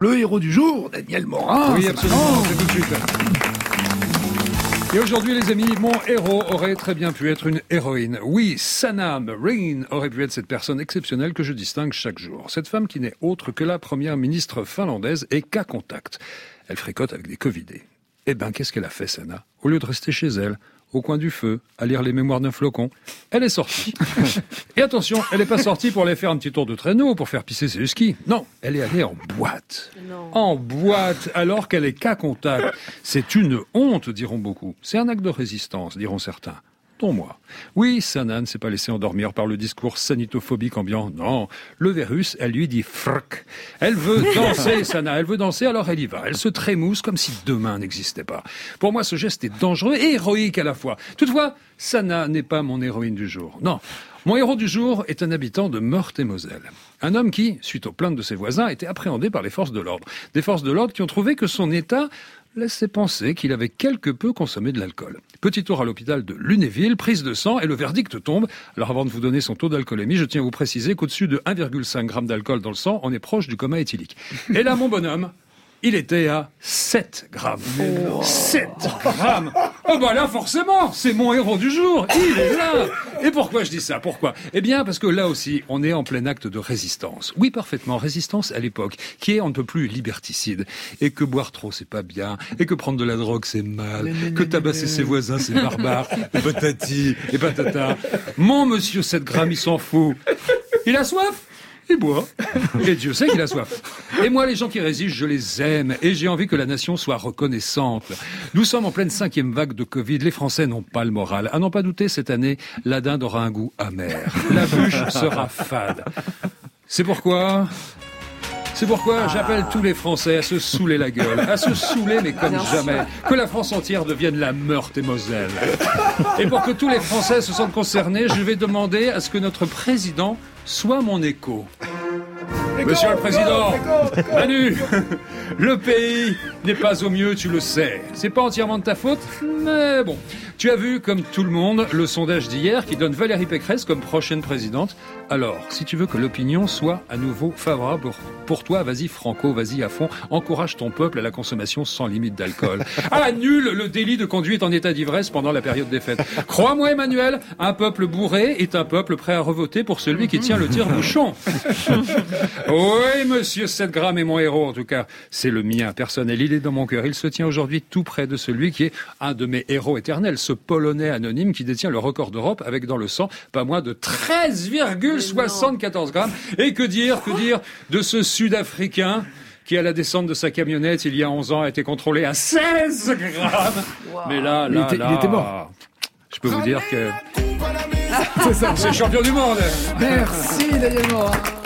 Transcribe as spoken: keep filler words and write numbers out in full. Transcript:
Le héros du jour, Daniel Morin. Oui, absolument, c'est tout de suite. Et aujourd'hui, les amis, mon héros aurait très bien pu être une héroïne. Oui, Sanna Marin aurait pu être cette personne exceptionnelle que je distingue chaque jour. Cette femme qui n'est autre que la première ministre finlandaise et cas contact. Elle fricote avec des covidés. Eh ben, qu'est-ce qu'elle a fait, Sanna? Au lieu de rester chez elle, au coin du feu, à lire les mémoires d'un flocon, elle est sortie. Et attention, elle n'est pas sortie pour aller faire un petit tour de traîneau, pour faire pisser ses huskies. Non, elle est allée en boîte. Non. En boîte, alors qu'elle est cas contact. C'est une honte, diront beaucoup. C'est un acte de résistance, diront certains. Dont moi. Oui, Sanna ne s'est pas laissée endormir par le discours sanitophobique ambiant. Non, le virus, elle lui dit frc. Elle veut danser, Sanna, elle veut danser, alors elle y va. Elle se trémousse comme si demain n'existait pas. Pour moi, ce geste est dangereux et héroïque à la fois. Toutefois, Sanna n'est pas mon héroïne du jour. Non. Mon héros du jour est un habitant de Meurthe-et-Moselle. Un homme qui, suite aux plaintes de ses voisins, a été appréhendé par les forces de l'ordre. Des forces de l'ordre qui ont trouvé que son état laissait penser qu'il avait quelque peu consommé de l'alcool. Petit tour à l'hôpital de Lunéville, prise de sang et le verdict tombe. Alors avant de vous donner son taux d'alcoolémie, je tiens à vous préciser qu'au-dessus de un virgule cinq grammes d'alcool dans le sang, on est proche du coma éthylique. Et là, mon bonhomme, il était à sept grammes. Oh. sept grammes. Oh bah là, forcément, c'est mon héros du jour. Il est là. Et pourquoi je dis ça? Pourquoi? Eh bien, parce que là aussi, on est en plein acte de résistance. Oui, parfaitement. Résistance à l'époque, qui est on ne peut plus liberticide. Et que boire trop, c'est pas bien. Et que prendre de la drogue, c'est mal. Que tabasser ses voisins, c'est barbare. Et patati, et patata. Mon monsieur sept grammes, il s'en fout. Il a soif? Il boit. Et Dieu sait qu'il a soif. Et moi, les gens qui résistent, je les aime. Et j'ai envie que la nation soit reconnaissante. Nous sommes en pleine cinquième vague de Covid. Les Français n'ont pas le moral. À n'en pas douter, cette année, la dinde aura un goût amer. La bûche sera fade. C'est pourquoi... C'est pourquoi j'appelle tous les Français à se saouler la gueule, à se saouler mais comme jamais, que la France entière devienne la Meurthe-et-Moselle. Et pour que tous les Français se sentent concernés, je vais demander à ce que notre président soit mon écho. Monsieur le Président, Manu, le pays n'est pas au mieux, tu le sais. C'est pas entièrement de ta faute, mais bon. Tu as vu, comme tout le monde, le sondage d'hier qui donne Valérie Pécresse comme prochaine présidente. Alors, si tu veux que l'opinion soit à nouveau favorable pour, pour toi, vas-y Franco, vas-y à fond. Encourage ton peuple à la consommation sans limite d'alcool. Annule le délit de conduite en état d'ivresse pendant la période des fêtes. Crois-moi, Emmanuel, un peuple bourré est un peuple prêt à revoter pour celui qui tient le tire-bouchon. Oui, monsieur sept grammes est mon héros, en tout cas. C'est le mien personnel. Il est dans mon cœur. Il se tient aujourd'hui tout près de celui qui est un de mes héros éternels. Ce Polonais anonyme qui détient le record d'Europe avec dans le sang pas moins de treize virgule soixante-quatorze grammes. Et que dire, que dire de ce Sud-Africain qui, à la descente de sa camionnette, il y a onze ans, a été contrôlé à seize grammes. Wow. Mais là, là, il était, là... Il était mort. Je peux vous dire que... C'est ça. C'est champion du monde. Merci, Daniel Morin.